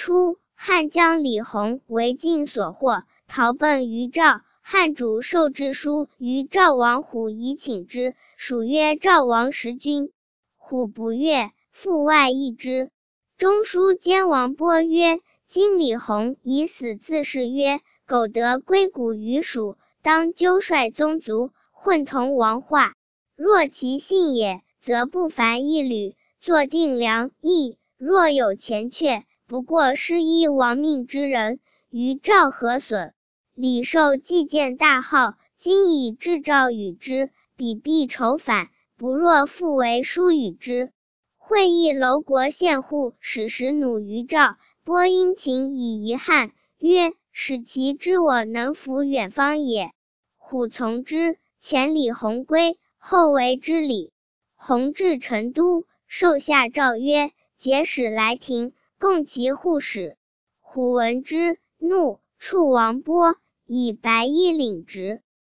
初，汉将李弘为晋所获，逃奔于赵。汉主受之书于赵王虎以请之，蜀曰赵王食君。虎不悦，复外议之。中书监王波曰：今李弘以死自誓曰，苟得归谷于蜀，当纠率宗族，混同王化。若其信也，则不凡一旅，坐定梁邑；若有前却，不过失一亡命之人，于赵何损？李受既见大号，今以至诏与之，彼必愁反，不若复为书与之。会议楼国献户使使弩于赵，波殷勤以遗憾，曰：使其知我能服远方也。虎从之，遣李弘归，后为之礼。弘至成都，受下诏曰：节使来庭，供其护使。虎闻之，怒，触王波，以白衣领职。